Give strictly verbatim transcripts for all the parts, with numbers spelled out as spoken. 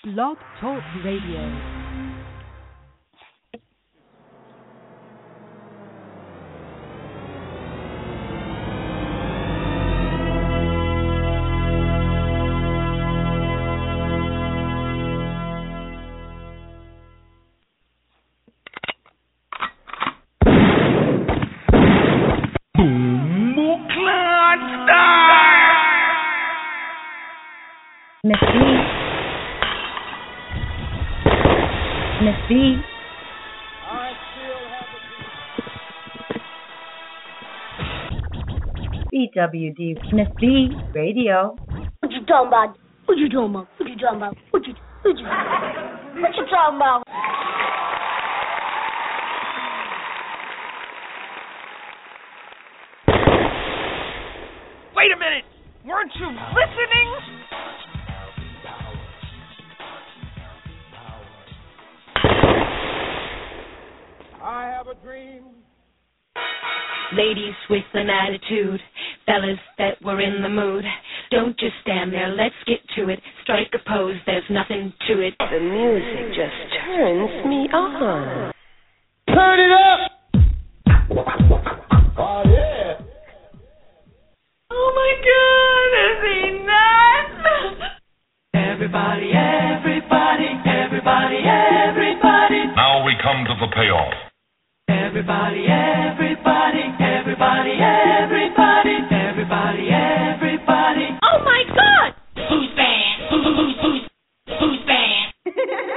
Blog Talk Radio. Miss B. Miss B. B W D. Miss B. Radio. What you talking about? What you talking about? What you talking about? What you what you what you talking about? Wait a minute! Weren't you listening? I have a dream. Ladies with an attitude, fellas that were in the mood. Don't just stand there, let's get to it. Strike a pose, there's nothing to it. The music just turns me on. Turn it up! Oh, yeah. Oh my God, is he nuts? Everybody, everybody, everybody, everybody. Now we come to the payoff. Everybody, everybody, everybody, everybody, everybody, everybody. Oh my God! Who's bad? Who, who, who's, who's, who's bad?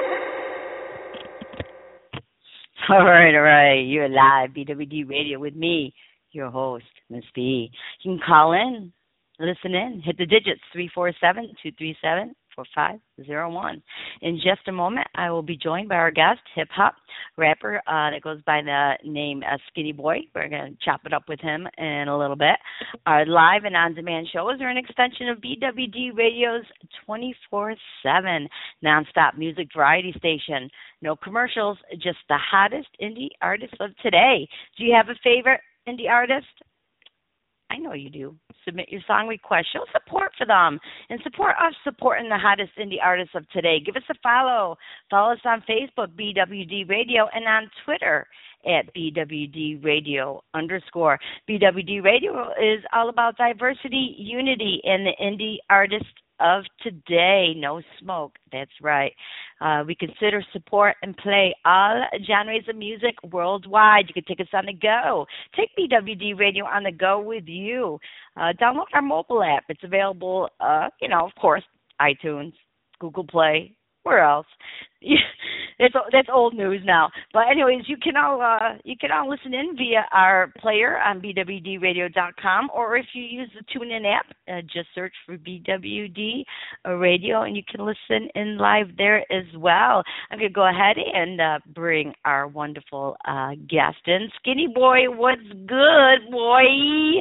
All right, all right. You're live, B W D Radio with me, your host, Miss B. You can call in, listen in, hit the digits, three four seven, two three seven, four five zero one. In just a moment, I will be joined by our guest, hip-hop rapper uh, that goes by the name uh, Skinny Boy. We're going to chop it up with him in a little bit. Our live and on-demand shows are an extension of B W D Radio's twenty-four seven nonstop music variety station. No commercials, just the hottest indie artists of today. Do you have a favorite indie artist? I know you do. Submit your song request. Show support for them and support us supporting the hottest indie artists of today. Give us a follow. Follow us on Facebook, B W D Radio, and on Twitter at B W D Radio underscore. B W D Radio is all about diversity, unity, and the indie artists of today. No smoke. That's right. Uh, we consider, support, and play all genres of music worldwide. You can take us on the go. Take B W D Radio on the go with you. Uh, download our mobile app. It's available, uh, you know, of course, iTunes, Google Play, where else? that's that's old news now. But anyways, you can all uh, you can all listen in via our player on B W D radio dot com, or if you use the TuneIn app, uh, just search for B W D Radio, and you can listen in live there as well. I'm gonna go ahead and uh, bring our wonderful uh, guest in, Skinny Boy. What's good, boy?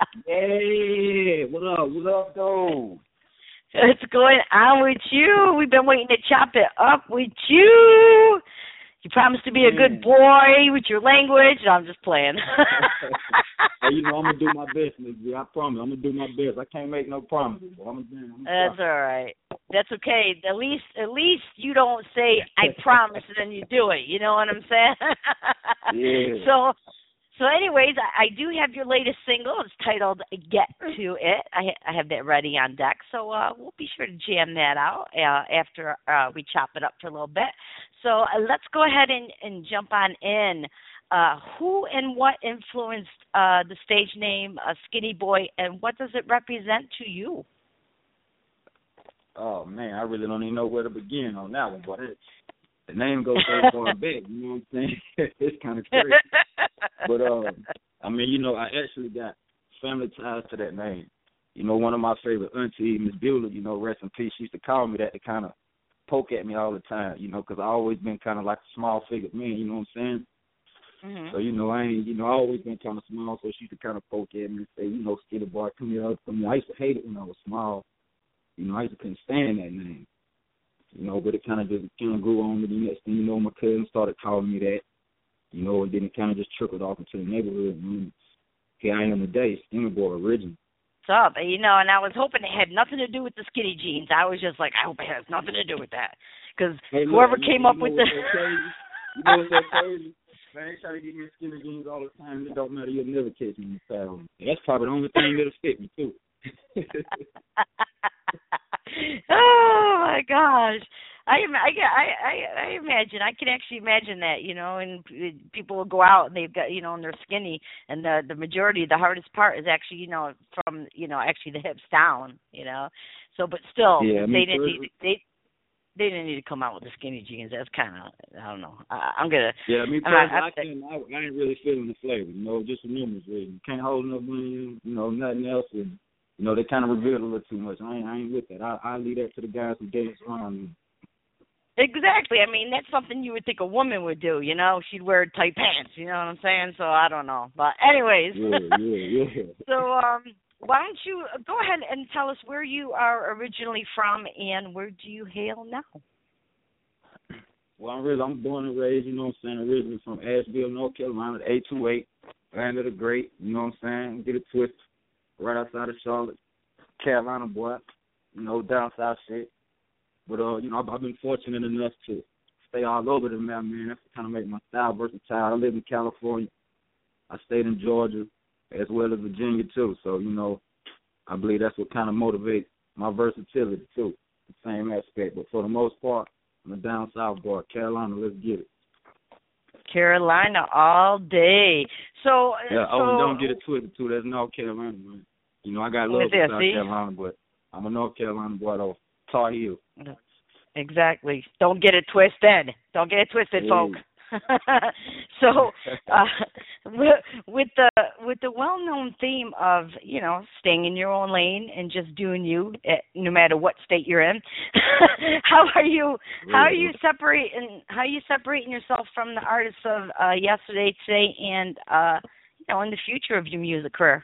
Hey, what up? What up, though? What's going on with you? We've been waiting to chop it up with you. You promised to be a good boy with your language. No, I'm just playing. Hey, you know, I'm going to do my best, Miss B. I promise. I'm going to do my best. I can't make no promises. So I'm gonna, I'm gonna That's try. All right. That's okay. At least at least you don't say, I promise, and then you do it. You know what I'm saying? Yeah. So... So anyways, I, I do have your latest single. It's titled Get To It. I, I have that ready on deck, so uh, we'll be sure to jam that out uh, after uh, we chop it up for a little bit. So uh, let's go ahead and, and jump on in. Uh, who and what influenced uh, the stage name uh, Skinny Boy, and what does it represent to you? Oh, man, I really don't even know where to begin on that one, but it, the name goes so far back, you know what I'm saying? It's kind of crazy. But, uh, I mean, you know, I actually got family ties to that name. You know, one of my favorite aunties, Miss Beulah, you know, rest in peace, she used to call me that to kind of poke at me all the time, you know, because I always been kind of like a small-figured man, you know what I'm saying? Mm-hmm. So, you know, I ain't, you know, I always been kind of small, so she used to kind of poke at me and say, you know, Skinny Boy, come here, come here. I used to hate it when I was small. You know, I used to couldn't stand that name. You know, but it kind of just kind of grew on to the next thing. You know, my cousin started calling me that. You know, and then it kind of just trickled off into the neighborhood. And here I am today, Skinny Boy original. up? You know, and I was hoping it had nothing to do with the skinny jeans. I was just like, I hope it has nothing to do with that. Because hey, look, whoever you, came you up know with the... You know what's so crazy? Man, they try to get me in skinny jeans all the time. It don't matter. You'll never catch me in style. That's probably the only thing that'll fit me, too. Oh, my gosh. I, I, I, I imagine, I can actually imagine that, you know, and people will go out and they've got, you know, and they're skinny, and the the majority, the hardest part is actually, you know, from, you know, actually the hips down, you know. So, but still, yeah, they didn't need, they, they didn't need to come out with the skinny jeans. That's kind of, I don't know. I, I'm going to. Yeah, me personally, I, I, can, I, I ain't really feeling the flavor, you know, just the numbers, really. You can't hold no money, you know, nothing else, and, you know, they kind of reveal a little too much. I ain't, I ain't with that. I, I leave that to the guys who dance around me. Exactly. I mean, that's something you would think a woman would do, you know? She'd wear tight pants, you know what I'm saying? So I don't know. But anyways. Yeah, yeah, yeah. So um, why don't you go ahead and tell us where you are originally from and where do you hail now? Well, I'm really, I'm born and raised, you know what I'm saying, originally from Asheville, North Carolina, eight two eight, land of the great, you know what I'm saying? Get it twisted, right outside of Charlotte, Carolina boy, you know, down south shit. But, uh, you know, I've, I've been fortunate enough to stay all over the map, man. That's kind of make my style versatile. I live in California. I stayed in Georgia as well as Virginia, too. So, you know, I believe that's what kind of motivates my versatility, too, the same aspect. But for the most part, I'm a down south boy. Carolina, let's get it. Carolina all day. So, yeah, so, oh, and don't get it twisted, too. That's North Carolina, man. You know, I got love for South Carolina, but I'm a North Carolina boy, though. Tar Heel. Exactly. Don't get it twisted. Don't get it twisted, hey. folks. So, uh, with the with the well-known theme of, you know, staying in your own lane and just doing you, no matter what state you're in, how are you? How are you separating? How are you separating yourself from the artists of uh, yesterday, today, and uh, you know, in the future of your music career?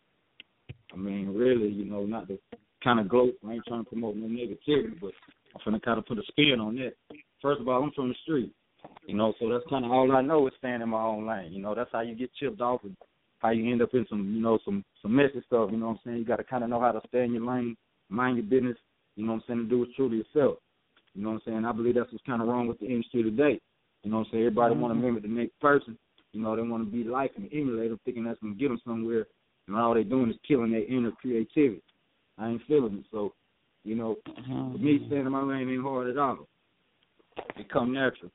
I mean, really, you know, not to kind of gloat. I ain't trying to promote no negativity, but I'm trying to kind of put a spin on that. First of all, I'm from the street, you know, so that's kind of all I know is staying in my own lane. You know, that's how you get chipped off and how you end up in some, you know, some, some messy stuff, you know what I'm saying? You got to kind of know how to stay in your lane, mind your business, you know what I'm saying, and do what's true to yourself. You know what I'm saying? I believe that's what's kind of wrong with the industry today. You know what I'm saying? Everybody mm-hmm. want to mimic the next person. You know, they want to be like them, emulate them, thinking that's going to get them somewhere, and all they're doing is killing their inner creativity. I ain't feeling it. So, you know, mm-hmm. for me, staying in my lane ain't hard at all. It come natural.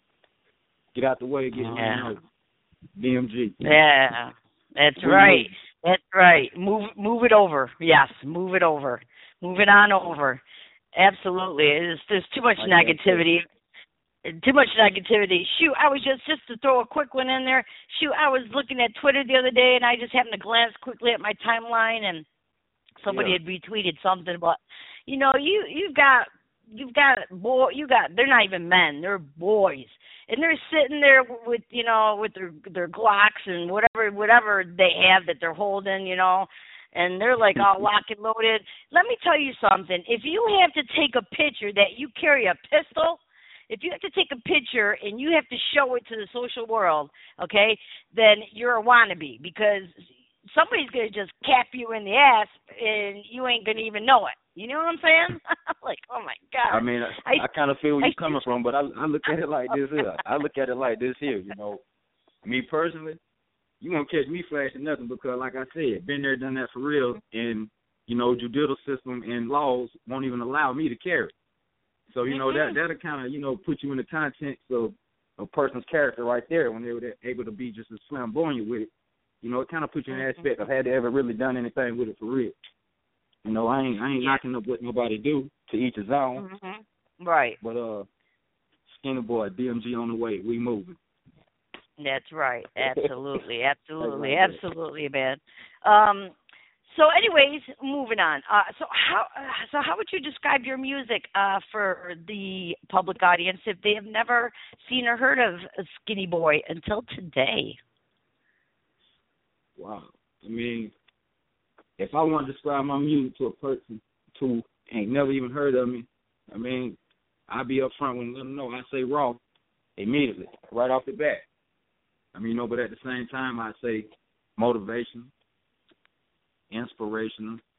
Get out the way, get yeah. on D M G. Yeah, that's we right. Move. That's right. Move move it over. Yes, move it over. Move it on over. Absolutely. It's, there's too much I negativity. Too much negativity. Shoot, I was just, just to throw a quick one in there, shoot, I was looking at Twitter the other day, and I just happened to glance quickly at my timeline, and somebody yeah. had retweeted something about, you know, you, you've got, you've got, boy, you got, they're not even men, they're boys. And they're sitting there with, you know, with their, their Glocks and whatever, whatever they have that they're holding, you know, and they're like all locked and loaded. Let me tell you something. If you have to take a picture that you carry a pistol, if you have to take a picture and you have to show it to the social world, okay, then you're a wannabe because somebody's going to just cap you in the ass and you ain't going to even know it. You know what I'm saying? I'm like, oh, my God. I mean, I, I, I kind of feel where you're coming from, but I, I look at it like this here. I look at it like this here, you know. Me personally, you won't catch me flashing nothing because, like I said, been there, done that for real, and, you know, judicial system and laws won't even allow me to carry. So, you know, mm-hmm. that, that'll kind of, you know, put you in the context of a person's character right there when they were able to be just as flamboyant with it. You know, it kind of puts you in the aspect of had they ever really done anything with it for real. You know, I ain't I ain't yeah. knocking up what nobody do, to each his own. Mm-hmm. Right. But uh, Skinny Boy, D M G on the way, we moving. That's right. Absolutely, absolutely, absolutely, man. Um, so, anyways, moving on. Uh, so how so how would you describe your music uh, for the public audience if they have never seen or heard of Skinny Boy until today? Wow. I mean, if I want to describe my music to a person who ain't never even heard of me, I mean, I'll be up front and let them know. I say raw immediately, right off the bat. I mean, you know, but at the same time, I say motivational, inspirational,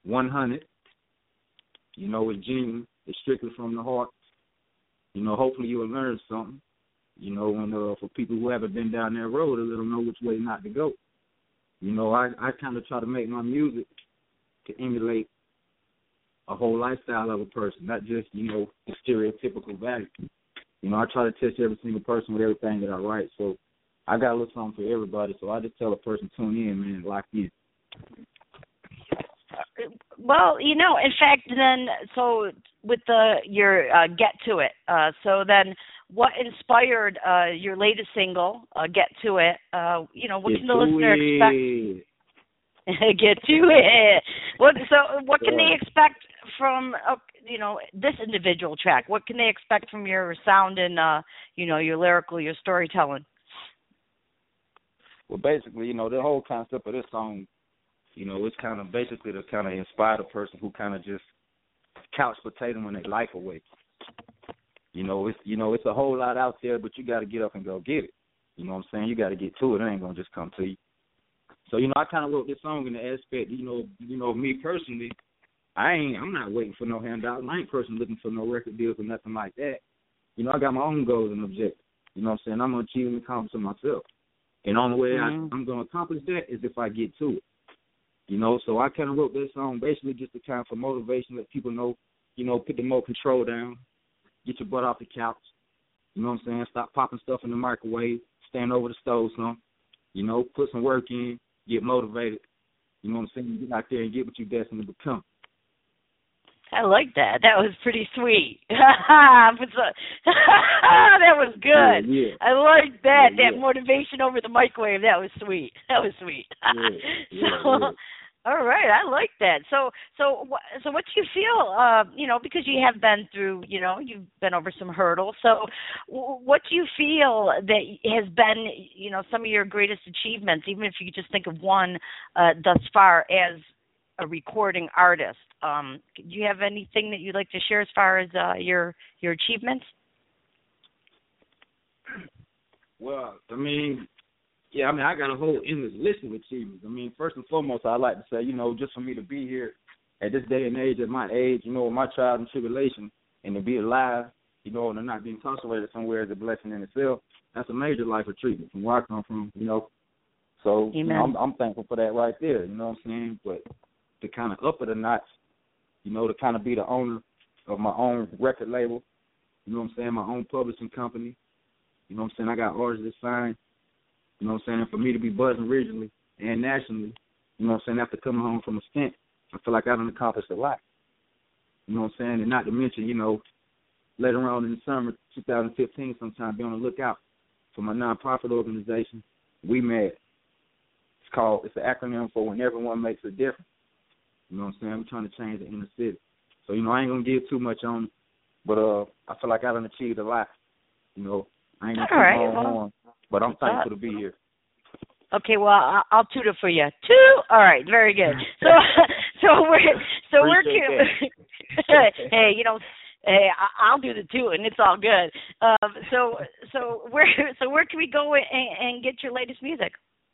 one hundred. You know, it's genuine. It's strictly from the heart. You know, hopefully you will learn something. You know, and uh, for people who haven't been down that road, let them know which way not to go. You know, I, I kind of try to make my music to emulate a whole lifestyle of a person, not just, you know, the stereotypical value. You know, I try to touch every single person with everything that I write. So I got a little something for everybody. So I just tell a person, tune in, man, lock in. Well, you know, in fact, then, so with the your uh, Get To It, uh, so then what inspired uh, your latest single, uh, Get To It? Uh, you know, what Get can the listener it. expect? Get to it. What, so what can they expect from, uh, you know, this individual track? What can they expect from your sound and, uh, you know, your lyrical, your storytelling? Well, basically, you know, the whole concept of this song, you know, it's kind of basically to kind of inspire the person who kind of just couch potato in their life away. You know, it's you know, it's a whole lot out there, but you got to get up and go get it. You know what I'm saying? You got to get to it. It ain't gonna just come to you. So, you know, I kind of wrote this song in the aspect, you know, you know, me personally, I ain't, I'm not waiting for no handout. I ain't personally looking for no record deals or nothing like that. You know, I got my own goals and objectives. You know what I'm saying? I'm gonna achieve and accomplish them myself. And the only way mm-hmm. I, I'm gonna accomplish that is if I get to it. You know, so I kind of wrote this song basically just to kind of for motivation, let people know, you know, put the remote control down, get your butt off the couch. You know what I'm saying? Stop popping stuff in the microwave, stand over the stove some, you know, put some work in, get motivated. You know what I'm saying? Get out there and get what you're destined to become. I like that. That was pretty sweet. That was good. Yeah, yeah. I like that. Yeah, that yeah. motivation over the microwave. That was sweet. That was sweet. Yeah, yeah, so, yeah. All right, I like that. So, so, so, what do you feel? Uh, you know, because you have been through, you know, you've been over some hurdles. So, what do you feel that has been, you know, some of your greatest achievements, even if you could just think of one uh, thus far as a recording artist? Um, do you have anything that you'd like to share as far as uh, your your achievements? Well, I mean, yeah, I mean, I got a whole endless list of achievements. I mean, first and foremost, I'd like to say, you know, just for me to be here at this day and age, at my age, you know, with my trials and tribulation, and to be alive, you know, and to not be incarcerated somewhere is a blessing in itself. That's a major life of treatment from where I come from, you know. So, you know, I'm, I'm thankful for that right there, you know what I'm saying? But to kind of up it a notch, you know, to kind of be the owner of my own record label, you know what I'm saying, my own publishing company, you know what I'm saying, I got artists that sign, you know what I'm saying, and for me to be buzzing regionally and nationally, you know what I'm saying, after coming home from a stint, I feel like I've accomplished a lot, you know what I'm saying, and not to mention, you know, later on in the summer two thousand fifteen sometime, be on the lookout for my nonprofit organization, We Mad. It's called, it's an acronym for When Everyone Makes a Difference. You know what I'm saying? I'm trying to change the inner city. So, you know, I ain't going to give too much on it, but uh, I feel like I've achieved a lot. You know, I ain't going to right, keep well, on, but I'm thankful to be here. Okay, well, I'll, I'll toot it for you. Two? All right, very good. So, so we're, so we're, hey, you know, hey, I'll do the two, and it's all good. Um, so, so where, so where can we go and, and get your latest music?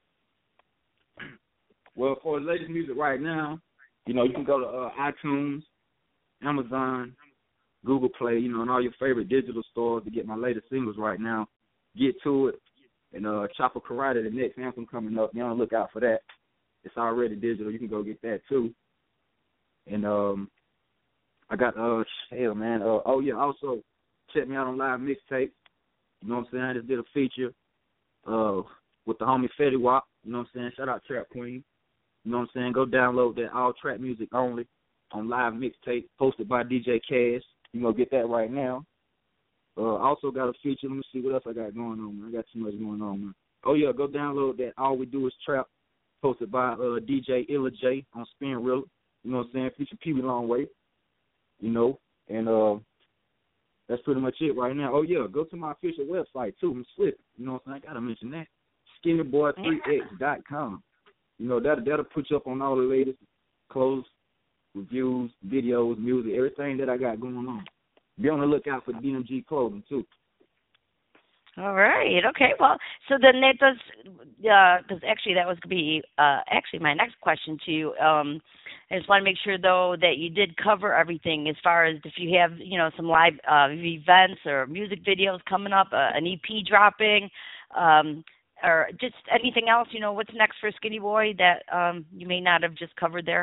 Well, for the latest music right now, you know, you can go to uh, iTunes, Amazon, Google Play, you know, and all your favorite digital stores to get my latest singles right now. Get to it. And uh, Chopper Karate, the next anthem coming up, be on the lookout for that. It's already digital. You can go get that, too. And um, I got, uh, hell, man. Uh, oh, yeah, also check me out on Live Mixtape. You know what I'm saying? I just did a feature uh, with the homie Fetty Wap. You know what I'm saying? Shout out Trap Queen. You know what I'm saying? Go download that all trap music only on Live Mixtape, posted by D J Cash. You know, get that right now. Uh, also got a feature. Let me see what else I got going on, man. I got too much going on, man. Oh, yeah, go download that All We Do Is Trap, posted by uh, D J Illa J on Spin Reel. You know what I'm saying? Feature Pee Wee Longway. You know, and uh, that's pretty much it right now. Oh, yeah, go to my official website, too. I'm Slip. You know what I'm saying? I got to mention that. skinny boy three x dot com. You know, that, that'll put you up on all the latest clothes, reviews, videos, music, everything that I got going on. Be on the lookout for D M G clothing, too. All right. Okay. Well, so then that does, because uh, actually that was going to be uh, actually my next question to you. Um, I just want to make sure, though, that you did cover everything as far as if you have, you know, some live uh, events or music videos coming up, uh, an E P dropping, um, or just anything else. You know, what's next for Skinny Boy that um, you may not have just covered there?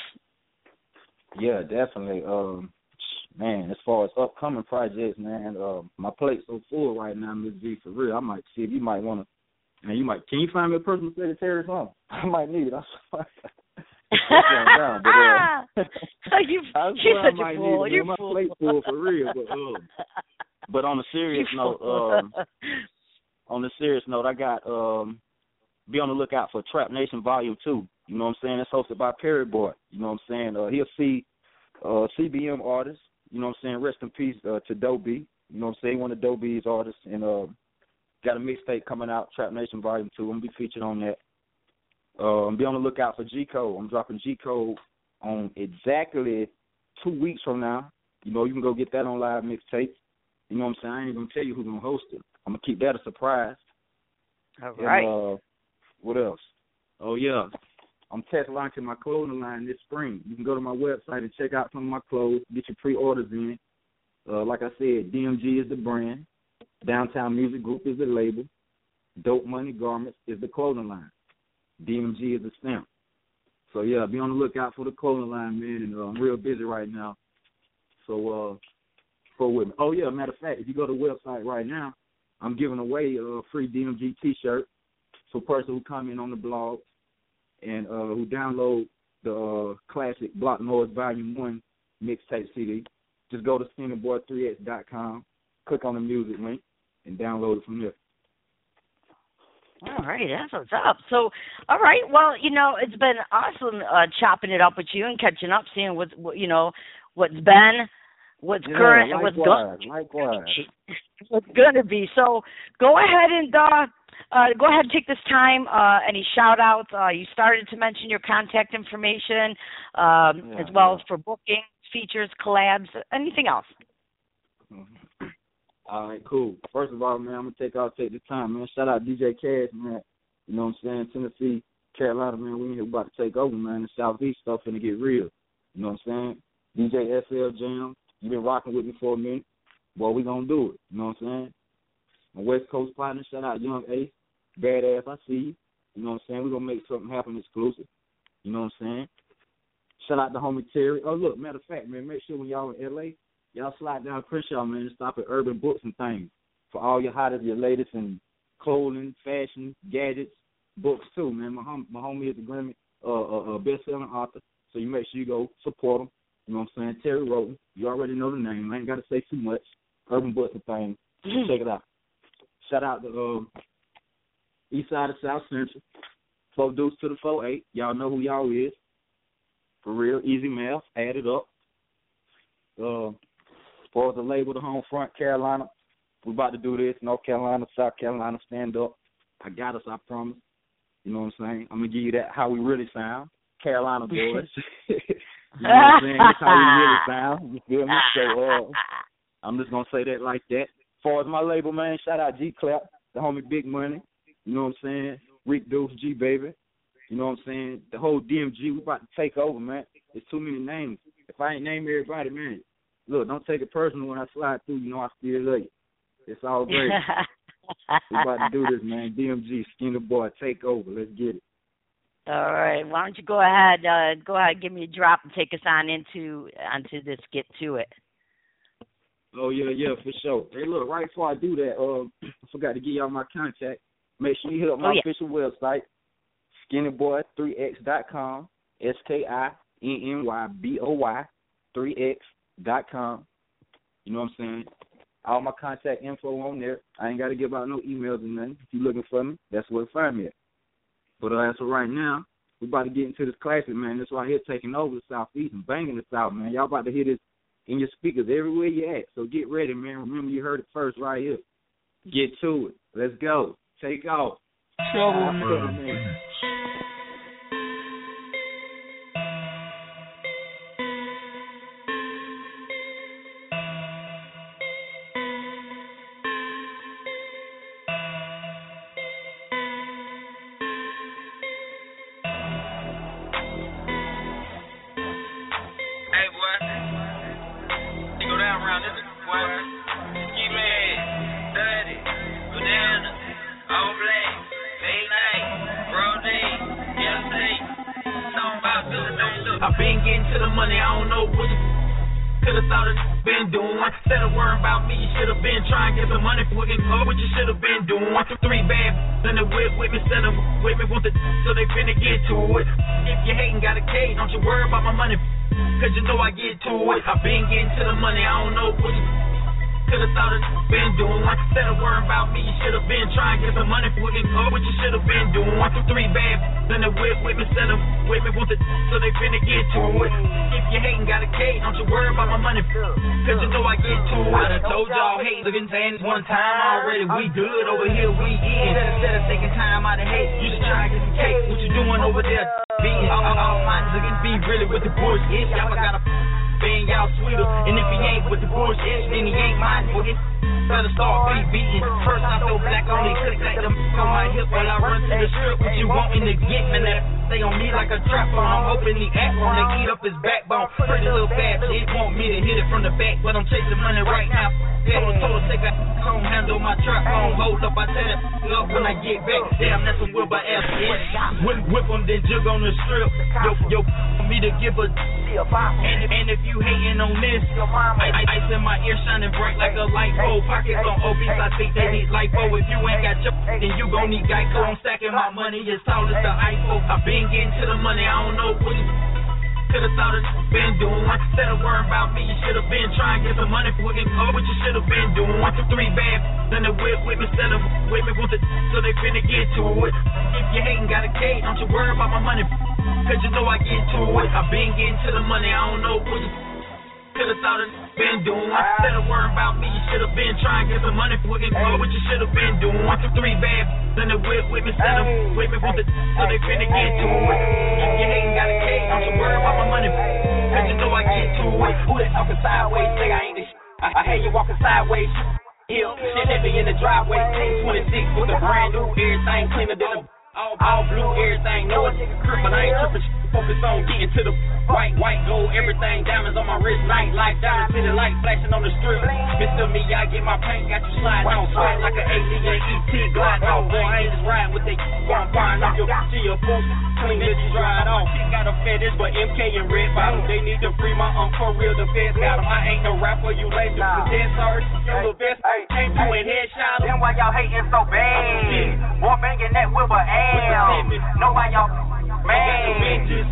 Yeah, definitely. Um, man, as far as upcoming projects, man, uh, my plate's so full right now, Miss V, for real. I might see if you might want to, man, you might, can you find me a personal secretary or something? I might need it. I swear. down, but, uh, you, I you're swear such I might a fool. need it, You're man. My fool. plate's full for real. But, um, but on a serious note, um, on a serious note, I got, um, be on the lookout for Trap Nation Volume two. You know what I'm saying? It's hosted by Perry Boy. You know what I'm saying? Uh, he'll see uh, C B M artist. You know what I'm saying? Rest in peace uh, to Doe B. You know what I'm saying? One of Doe B's artists. And uh, got a mixtape coming out, Trap Nation Volume two. I'm going to be featured on that. Uh, be on the lookout for G-Code. I'm dropping G-Code on exactly two weeks from now. You know, you can go get that on live mixtape. You know what I'm saying? I ain't going to tell you who's going to host it. I'm going to keep that a surprise. All right. And, uh, what else? Oh, yeah. I'm test launching my clothing line this spring. You can go to my website and check out some of my clothes, get your pre-orders in. Uh, like I said, D M G is the brand. Downtown Music Group is the label. Dope Money Garments is the clothing line. D M G is the stamp. So, yeah, be on the lookout for the clothing line, man, and uh, I'm real busy right now. So, uh, go with me. Oh, yeah, matter of fact, if you go to the website right now, I'm giving away a free D M G T-shirt for a person who come in on the blog and uh, who download the uh, classic Block Noise Volume one mixtape C D. Just go to skinny boy three x dot com, click on the music link, and download it from there. All right, that's what's up. So, all right, well, you know, it's been awesome uh, chopping it up with you and catching up, seeing what's, what, you know, what's been, what's Yeah, current, and what's likewise, going likewise. what's going to be. So go ahead and uh, uh, go ahead and take this time. Uh, any shout-outs? Uh, you started to mention your contact information, um, Yeah, as well yeah. as for booking, features, collabs, anything else. Mm-hmm. All right, cool. First of all, man, I'm going to take I'll take the time, man. Shout out D J Cash, man. You know what I'm saying? Tennessee, Carolina, man, we here about to take over, man. The Southeast stuff finna get real. You know what I'm saying? D J S L Jam, you been rocking with me for a minute. Boy, we going to do it. You know what I'm saying? My West Coast partner, shout out Young Ace. Badass, I see you. You know what I'm saying? We're going to make something happen exclusive. You know what I'm saying? Shout out to homie Terry. Oh, look, matter of fact, man, make sure when y'all in L A, y'all slide down Crenshaw, man, and stop at Urban Books and things for all your hottest, your latest in clothing, fashion, gadgets, books too, man. My, hom- my homie is a Grammy uh, uh, uh, best-selling author, so you make sure you go support him. You know what I'm saying? Terry Roten. You already know the name. I ain't got to say too much. Urban Books and things. Check it out. Shout out to uh, East Side of South Central. Four Deuce to the four eight. Y'all know who y'all is. For real, easy math. Add it up. Uh, as far as the label, the home front, Carolina, we about to do this. North Carolina, South Carolina, stand up. I got us, I promise. You know what I'm saying? I'm going to give you that how we really sound. Carolina boys. You know what I'm saying? That's how we really sound. You feel me? So uh, I'm just going to say that like that. As far as my label, man, shout out G-Clap, the homie Big Money. You know what I'm saying? Rick Deuce, G-Baby. You know what I'm saying? The whole D M G, we about to take over, man. There's too many names. If I ain't name everybody, man, look, don't take it personal when I slide through. You know I still love you. It's all great. We about to do this, man. D M G, Skinny Boy, take over. Let's get it. All right. Why don't you go ahead, uh, go ahead, give me a drop and take us on into onto this. Get to it. Oh yeah, yeah, for sure. Hey, look, right before I do that, uh, I forgot to give y'all my contact. Make sure you hit up my oh, yeah. official website, skinny boy three x dot com, S K I N N Y B O Y three x dot com. You know what I'm saying? All my contact info on there. I ain't got to give out no emails or nothing. If you're looking for me, that's where to find me at. But uh, as for right now, we about to get into this classic, man. This right here taking over the Southeast and banging the South, man. Y'all about to hear this in your speakers everywhere you at. So get ready, man. Remember, you heard it first right here. Get to it. Let's go. Take off. Trouble. word. Ski man, dirty, banana, all black, late night, broad day, yeah, say, talking about the don't I've been getting to the money, I don't know what you could've thought it been doing. Instead of worrying about me, you should've been trying to get some money for working hard, what you should've been doing. Three bad in the whip with me, send them with me, want the so they finna get to it. If you hating, got a K, don't you worry about my money, cause you know I get to it. I've been getting to the money, I don't know what you could've thought it been doing. Instead of worrying about me, you should've been trying to get some money for working hard, what you should've been doing. Three bad in the whip with me, send them with me, want the so they finna get to it. If you hating, got a K, don't you worry about my money, cause you know I get to it. I done told y'all, hate, looking fans one time already. We good over here, we in. Instead of taking time out of hate, you should try to get some cake. What you doing over there? Being all, all mine looking be really with the bullshit. Y'all got a bang y'all sweeter. And if he ain't with the bullshit, then he ain't mine for it. Better start beat beating. First I throw black on me, click like the on my hip while I run to the strip. What you want me to get, man? That stay on me like a trap phone. I'm hoping the act wanna eat up his backbone. Pretty little bad shit, want me to hit it from the back, but I'm chasing money right now. Told her, told her, take that home, handle my trap phone. Hold up, I tell it up when I get back. Damn, that's some Wilbur ass shit. Whip, whip them, then jug on the strip. Yo, yo, for me to give a. And, and if you hating on this, I, I, ice in my ear shining bright like a light bulb. Pockets on obese, I think they need lipo. If you ain't got your, then you gon' need Geico. I'm stacking my money as tall as the Eiffel. I've been getting to the money, I don't know what you could've thought it been doing. Instead of worrying about me, you should've been trying to get some money for working hard, what you should've been doing. One, two, three bad in the whip with me, send them with me, want the so they finna get to it. If you hating, got a K, don't you worry about my money, cause you know I get to it. I've been getting to the money, I don't know what you could've thought it been doing. Instead of worrying about me, you should've been trying to get some money for working hard, what you should've been doing. One, two, three bad in the whip with me, send them with me, want the so they finna get to it. If you hating, got a K, don't you worry about my money, cause you know I get to it. Who they talking sideways, say I ain't the sh- I, I hear you walking sideways. Hill, shit hit me in the driveway. ten twenty-six with a brand new, everything cleaner than a all, all blue, everything know it. But I ain't tripping. Focus on getting to the white, white gold, everything diamonds on my wrist, night life, diamond city light flashing on the strip. Mister Me, I get my paint, got you sliding on, sweat like an alien E T gliding off. Boy, I ain't just riding with they gon' find off your to your folks, clean that you dried off. She got a fetish for M K and red bottom. They need to free my uncle, real the feds got him. I ain't no rapper, you lazy. The dead sorry, your little best ain't you in headshot. Then why y'all hating so bad? Boy, banging that with a am. Know why y'all man, she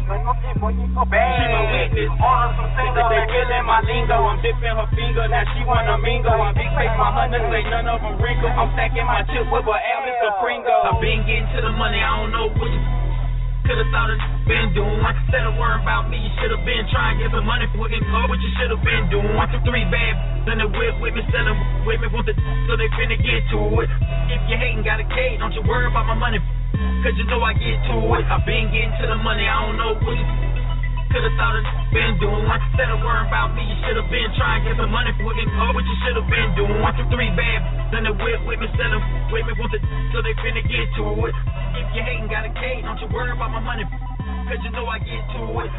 my witness. Order some singles, they killing my lingo. I'm dipping her finger, now she wanna mingle. I big face my hunters, ain't none of them wrinkle. I'm stacking my chip with a Elvis the Pringle. I've been getting to the money, I don't know what you could've thought it been doing. Instead of worrying about me, you should've been trying to get some money for working hard, what you should've been doing. One, two, three bad in the whip with me, send them with me, want the so they finna get to it. If you hating, got a K, don't you worry about my money, cause you know I get to it. I've been getting to the money, I don't know what you could've thought it been doing. Instead of worrying about me, you should've been trying to get some money for working hard, what you should've been doing. One, two, three bad in the whip with me, send them with me, want the so they finna get to it. If you hating, got a K, don't you worry about my money, cause you know I get to it.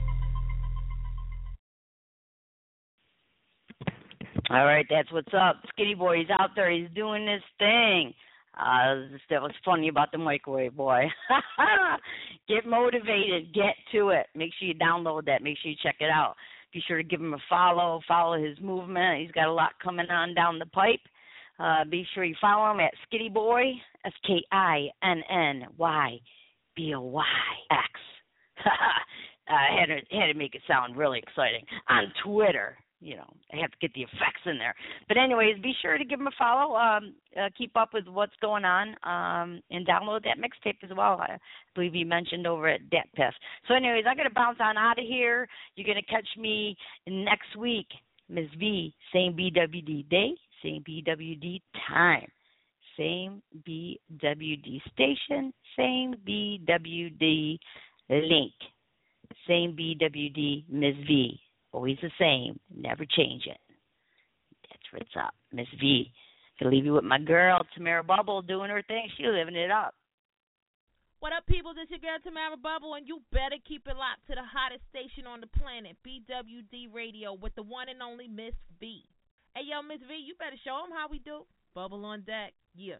All right, that's what's up. Skinny Boy, he's out there. He's doing this thing. Uh, that was funny about the microwave, boy. Get motivated. Get to it. Make sure you download that. Make sure you check it out. Be sure to give him a follow. Follow his movement. He's got a lot coming on down the pipe. Uh, be sure you follow him at Skinny Boy, S K I N N Y B O Y X. I had to, had to make it sound really exciting. On Twitter. You know, I have to get the effects in there. But anyways, be sure to give him a follow. Um, uh, keep up with what's going on, um, and download that mixtape as well. I believe you mentioned over at Dat Piff. So anyways, I'm going to bounce on out of here. You're going to catch me next week. Miss V, same B W D day, same B W D time. Same B W D station, same B W D link. Same B W D Miss V. Always the same. Never change it. That's what's up. Miss V. Gonna leave you with my girl, Tamara Bubble, doing her thing. She living it up. What up, people? This your girl, Tamara Bubble, and you better keep it locked to the hottest station on the planet, B W D Radio, with the one and only Miss V. Hey, yo, Miss V, you better show them how we do. Bubble on deck. Yeah.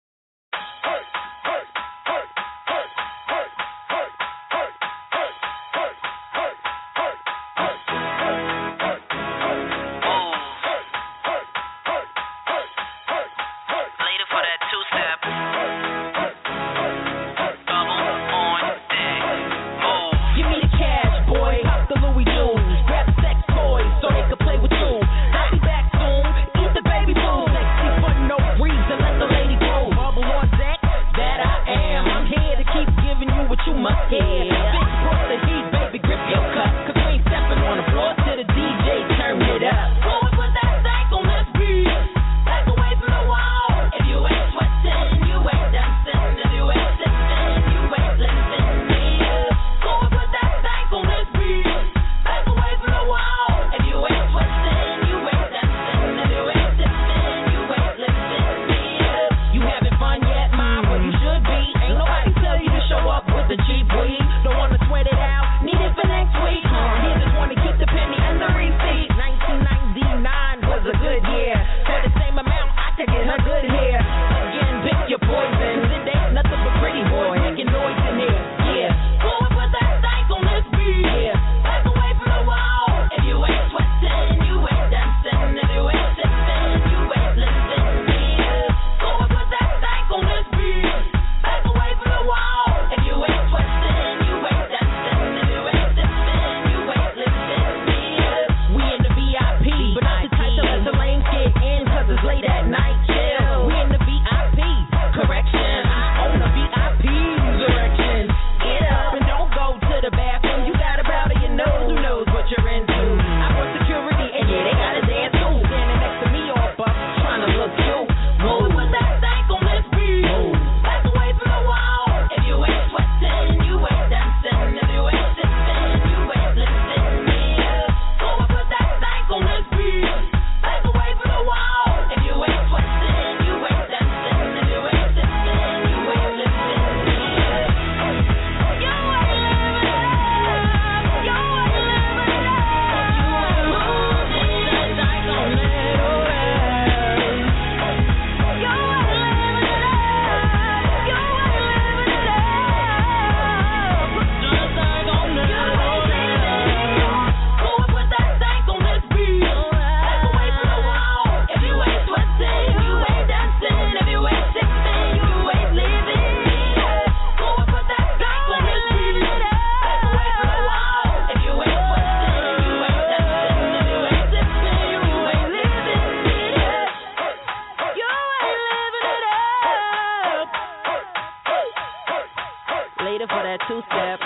two-step.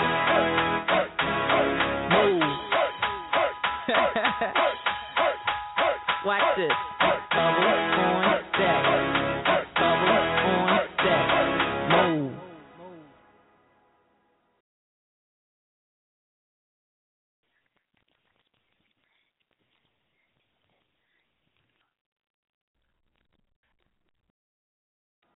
Move. Watch this.